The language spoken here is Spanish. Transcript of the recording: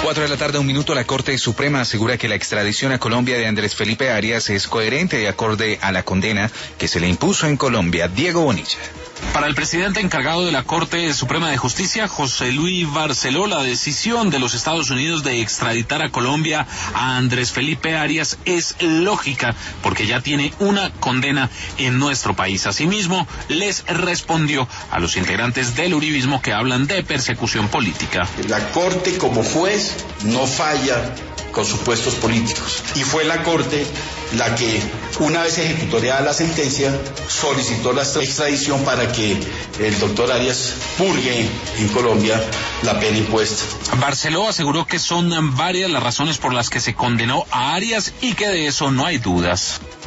4 de la tarde, 1 minuto. La Corte Suprema asegura que la extradición a Colombia de Andrés Felipe Arias es coherente y acorde a la condena que se le impuso en Colombia. Diego Bonilla. Para el presidente encargado de la Corte Suprema de Justicia, José Luis Barceló, la decisión de los Estados Unidos de extraditar a Colombia a Andrés Felipe Arias es lógica, porque ya tiene una condena en nuestro país. Asimismo, les respondió a los integrantes del uribismo que hablan de persecución política. La Corte, como juez, no falla con supuestos políticos. Y fue la Corte la que, una vez ejecutoriada la sentencia, solicitó la extradición para que el doctor Arias purgue en Colombia la pena impuesta. Barceló aseguró que son varias las razones por las que se condenó a Arias y que de eso no hay dudas.